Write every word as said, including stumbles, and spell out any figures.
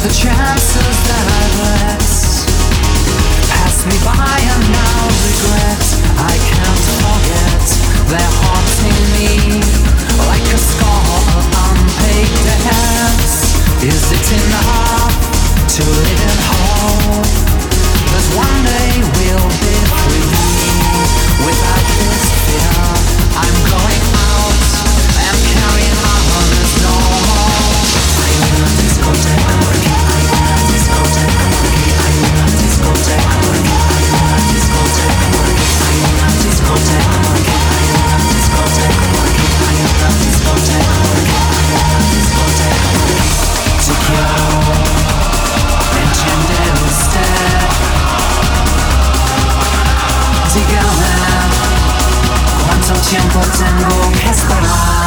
the chances that I've let pass me by and now regret I can't forget. They're haunting me like a score of unpaid debts. Is it enough to live in hope that one day we'll be free? Without this fear, I'm going out and carrying on as normal. I'm in a discotheque working. I'm in a discotheque working. I'm in a discotheque working. I'm in a discotheque working. I'm in a discotheque working. I'm in a discotheque working. I'm in a discotheque working. I'm in a discotheque working. Te quiero, entiende usted. Dígame cuánto tiempo tengo que esperar.